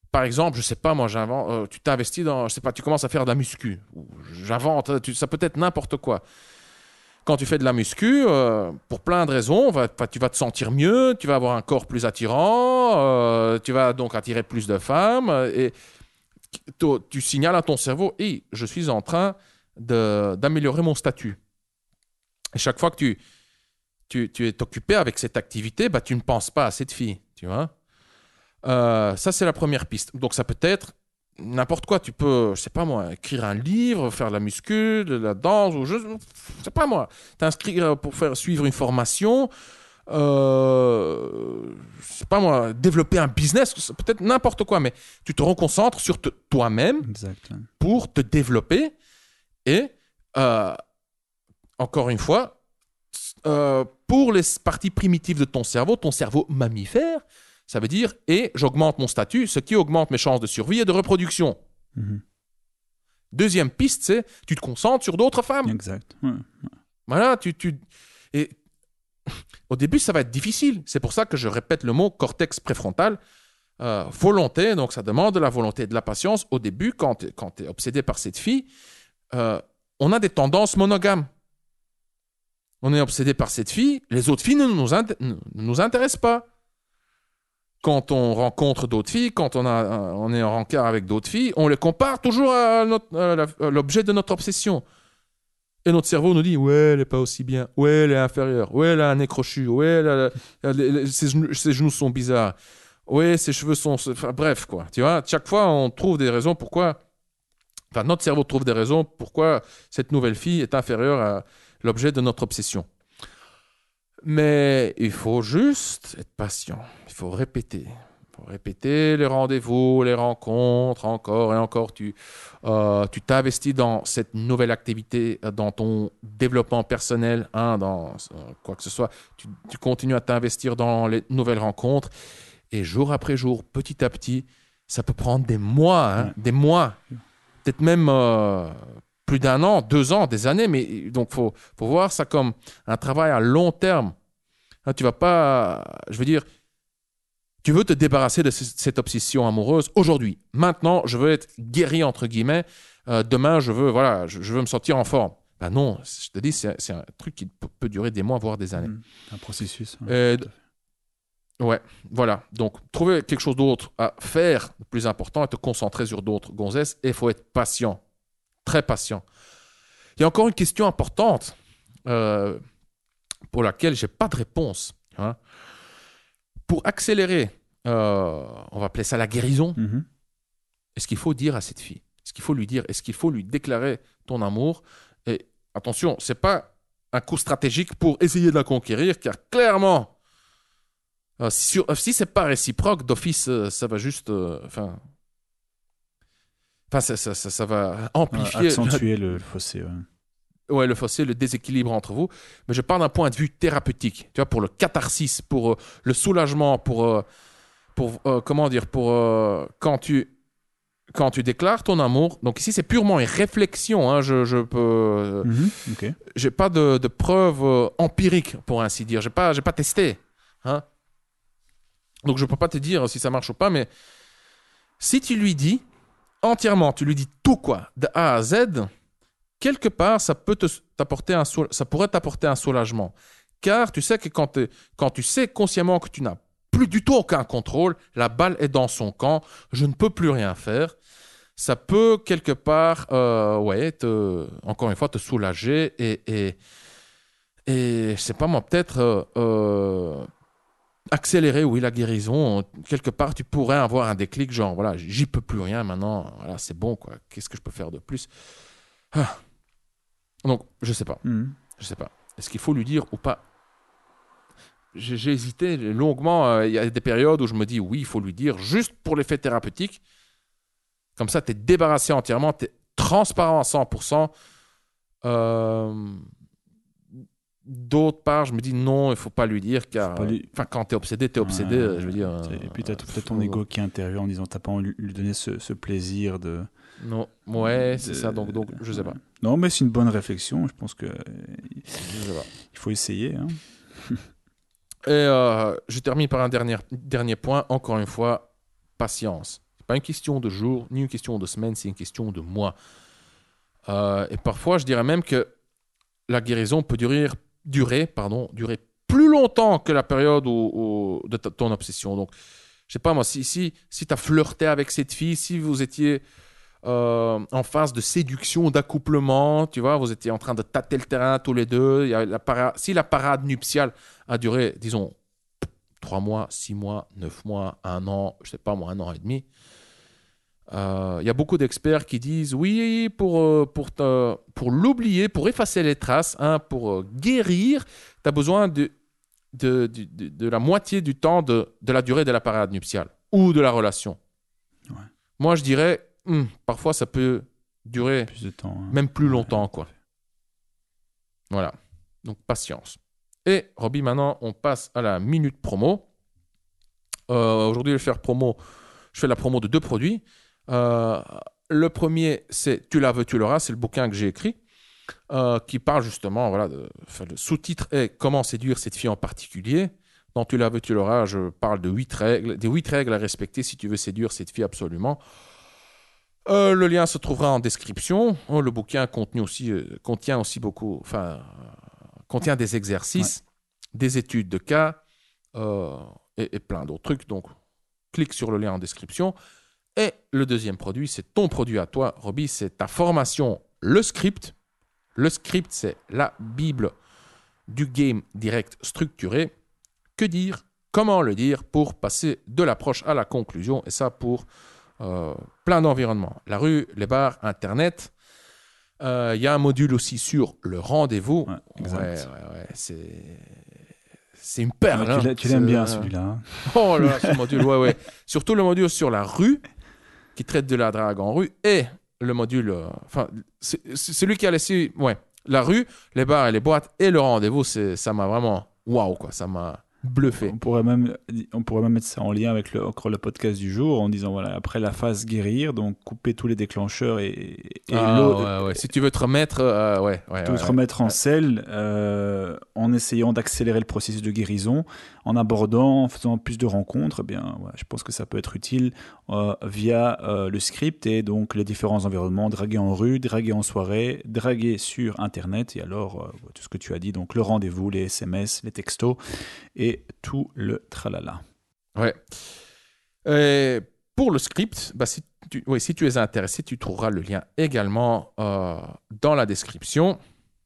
par exemple, je sais pas, moi, j'invente, tu t'investis dans, je sais pas, tu commences à faire de la muscu. J'invente, ça peut être n'importe quoi. Quand tu fais de la muscu, pour plein de raisons, tu vas te sentir mieux, tu vas avoir un corps plus attirant, tu vas donc attirer plus de femmes, et tu signales à ton cerveau, hey, je suis en train d'améliorer mon statut. Et chaque fois que tu es occupé avec cette activité, bah, tu ne penses pas à cette fille, tu vois. Ça, c'est la première piste. Donc, ça peut être n'importe quoi. Tu peux, je sais pas moi, écrire un livre, faire de la muscu, de la danse, ou je sais pas moi, t'inscrire pour faire suivre une formation, je sais pas moi, développer un business, peut-être n'importe quoi, mais tu te reconcentres sur toi-même pour te développer et encore une fois, pour les parties primitives de ton cerveau mammifère, ça veut dire, et j'augmente mon statut, ce qui augmente mes chances de survie et de reproduction. Mm-hmm. Deuxième piste, c'est tu te concentres sur d'autres femmes. Exact. Ouais. Voilà, et au début, ça va être difficile. C'est pour ça que je répète le mot cortex préfrontal. Volonté, donc ça demande de la volonté et de la patience. Au début, quand tu es obsédé par cette fille, on a des tendances monogames. On est obsédé par cette fille, les autres filles ne nous intéressent pas. Quand on rencontre d'autres filles, quand on est en rencard avec d'autres filles, on les compare toujours à l'objet de notre obsession. Et notre cerveau nous dit « Ouais, elle n'est pas aussi bien. Ouais, elle est inférieure. Ouais, elle a un nez crochu. Ouais, ses genoux sont bizarres. Ouais, ses cheveux sont... » Enfin, bref, quoi. Tu vois, chaque fois, on trouve des raisons pourquoi... Enfin, notre cerveau trouve des raisons pourquoi cette nouvelle fille est inférieure à l'objet de notre obsession. Mais il faut juste être patient. Il faut répéter. Il faut répéter les rendez-vous, les rencontres, encore et encore. Tu t'investis dans cette nouvelle activité, dans ton développement personnel, dans quoi que ce soit. Tu continues à t'investir dans les nouvelles rencontres. Et jour après jour, petit à petit, ça peut prendre des mois, des mois. Peut-être même... plus d'1 an, 2 ans, des années, mais donc faut voir ça comme un travail à long terme. Hein, tu vas pas, je veux dire, tu veux te débarrasser de cette obsession amoureuse aujourd'hui. Maintenant, je veux être guéri entre guillemets. Demain, je veux me sentir en forme. Ben non, je te dis, c'est un truc qui peut durer des mois, voire des années. Un processus. Ouais, voilà. Donc, trouver quelque chose d'autre à faire de plus important et te concentrer sur d'autres gonzesses. Et il faut être patient. Très patient. Il y a encore une question importante pour laquelle je n'ai pas de réponse. Hein. Pour accélérer, on va appeler ça la guérison, est-ce qu'il faut dire à cette fille? Est-ce qu'il faut lui dire? Est-ce qu'il faut lui déclarer ton amour? Et attention, ce n'est pas un coup stratégique pour essayer de la conquérir, car clairement, si ce n'est pas réciproque, d'office, ça va juste... ça va amplifier... accentuer le fossé. Ouais, le fossé, le déséquilibre entre vous. Mais je parle d'un point de vue thérapeutique. Tu vois, pour le catharsis, pour le soulagement, pour comment dire, pour quand tu déclares ton amour. Donc ici, c'est purement une réflexion. Hein, je peux... Okay. J'ai pas de preuves empiriques, pour ainsi dire. J'ai pas testé. Hein. Donc je peux pas te dire si ça marche ou pas, mais si tu lui dis entièrement, tu lui dis tout quoi, de A à Z, quelque part, ça pourrait t'apporter un soulagement. Car tu sais que quand tu sais consciemment que tu n'as plus du tout aucun contrôle, la balle est dans son camp, je ne peux plus rien faire, ça peut quelque part, encore une fois, te soulager et je sais pas moi, peut-être accélérer, oui, la guérison. Quelque part, tu pourrais avoir un déclic, genre, voilà, j'y peux plus rien maintenant, voilà, c'est bon, quoi. Qu'est-ce que je peux faire de plus? Donc, je sais pas. Je sais pas. Est-ce qu'il faut lui dire ou pas? J'ai hésité longuement. Il y a des périodes où je me dis, oui, il faut lui dire, juste pour l'effet thérapeutique. Comme ça, tu es débarrassé entièrement, tu es transparent à 100%. D'autre part, je me dis non, il ne faut pas lui dire, car quand tu es obsédé, tu es obsédé. Je veux dire, et puis tu as peut-être ton ego qui est intérieur en disant tu n'as pas envie de lui donner ce plaisir de... Non, ouais, c'est ça, donc je sais pas. Non, mais c'est une bonne réflexion, je pense que il faut essayer. Hein. Et je termine par un dernier point, encore une fois, patience. pas une question de jours, ni une question de semaines, c'est une question de mois. Et parfois, je dirais même que la guérison peut durer plus longtemps que la période de ton obsession. Donc, je sais pas moi, si tu as flirté avec cette fille, si vous étiez en phase de séduction, d'accouplement, tu vois, vous étiez en train de tâter le terrain tous les deux, si la parade nuptiale a duré, disons, 3 mois, 6 mois, 9 mois, 1 an, je sais pas moi, 1 an et demi, il y a beaucoup d'experts qui disent oui, pour l'oublier, pour effacer les traces, hein, pour guérir, tu as besoin de la moitié du temps de la durée de la parade nuptiale ou de la relation. Ouais. Moi, je dirais, parfois, ça peut durer plus de temps, hein. Même plus longtemps, quoi. Voilà. Donc, patience. Et, Roby, maintenant, on passe à la minute promo. Aujourd'hui, je fais la promo de 2 produits. Le premier, c'est Tu la veux, tu l'auras. C'est le bouquin que j'ai écrit. Qui parle justement, voilà, le sous-titre est Comment séduire cette fille en particulier. Dans Tu la veux, tu l'auras, je parle de 8 règles, des 8 règles à respecter si tu veux séduire cette fille absolument. Le lien se trouvera en description. Le bouquin contient des exercices, des études de cas et plein d'autres trucs. Donc, clique sur le lien en description. Et le deuxième produit, c'est ton produit à toi, Roby, c'est ta formation, le script. Le script, c'est la Bible du game direct structuré. Que dire, comment le dire pour passer de l'approche à la conclusion, et ça pour plein d'environnements. La rue, les bars, Internet. Il y a un module aussi sur le rendez-vous. Ouais, exact. C'est une perle. Ouais, tu l'aimes bien celui-là. Hein. Oh là là, ce module, ouais. Surtout le module sur la rue, qui traite de la drague en rue, et le module, c'est celui qui a laissé, la rue, les bars et les boîtes et le rendez-vous, ça m'a vraiment, waouh, quoi, ça m'a bluffé. On pourrait même mettre ça en lien avec encore le podcast du jour en disant, voilà, après la phase guérir, donc couper tous les déclencheurs et si tu veux te remettre, te remettre en selle, en essayant d'accélérer le processus de guérison, en abordant, en faisant plus de rencontres, je pense que ça peut être utile via le script et donc les différents environnements, draguer en rue, draguer en soirée, draguer sur Internet, et alors tout ce que tu as dit, donc le rendez-vous, les SMS, les textos et tout le tralala. Ouais. Et pour le script, si tu es intéressé, tu trouveras le lien également dans la description.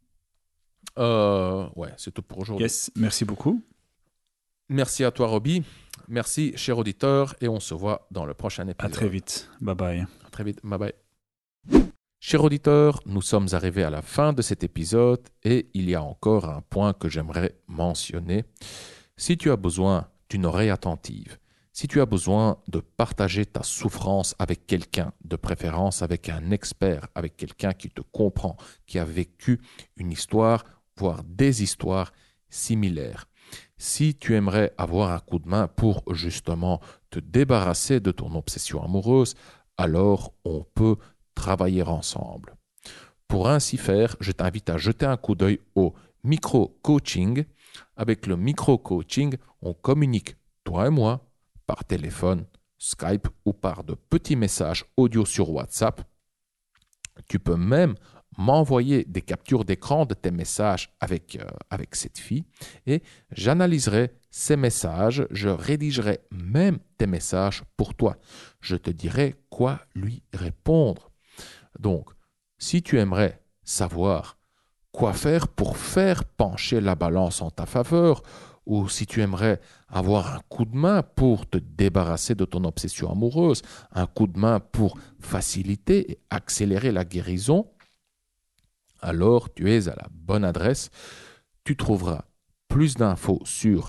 C'est tout pour aujourd'hui. Yes, merci beaucoup. Merci à toi, Roby. Merci, cher auditeur, et on se voit dans le prochain épisode. À très vite. Bye bye. À très vite. Bye bye. Cher auditeur, nous sommes arrivés à la fin de cet épisode et il y a encore un point que j'aimerais mentionner. Si tu as besoin d'une oreille attentive, si tu as besoin de partager ta souffrance avec quelqu'un, de préférence avec un expert, avec quelqu'un qui te comprend, qui a vécu une histoire, voire des histoires similaires, si tu aimerais avoir un coup de main pour justement te débarrasser de ton obsession amoureuse, alors on peut travailler ensemble. Pour ainsi faire, je t'invite à jeter un coup d'œil au micro-coaching. Avec le micro-coaching, on communique, toi et moi, par téléphone, Skype ou par de petits messages audio sur WhatsApp. Tu peux même m'envoyer des captures d'écran de tes messages avec cette fille et j'analyserai ces messages, je rédigerai même tes messages pour toi. Je te dirai quoi lui répondre. Donc, si tu aimerais savoir quoi faire pour faire pencher la balance en ta faveur, ou si tu aimerais avoir un coup de main pour te débarrasser de ton obsession amoureuse, un coup de main pour faciliter et accélérer la guérison, alors tu es à la bonne adresse. Tu trouveras plus d'infos sur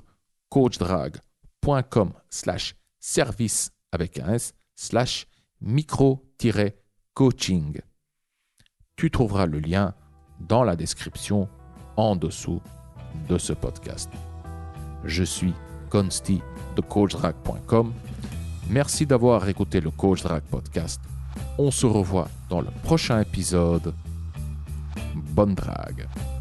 coachdrag.com/service avec un s/micro-coaching. Tu trouveras le lien dans la description en dessous de ce podcast. Je suis Consti de coachdrag.com. Merci d'avoir écouté le Coach Drag Podcast. On se revoit dans le prochain épisode. Bonne drague.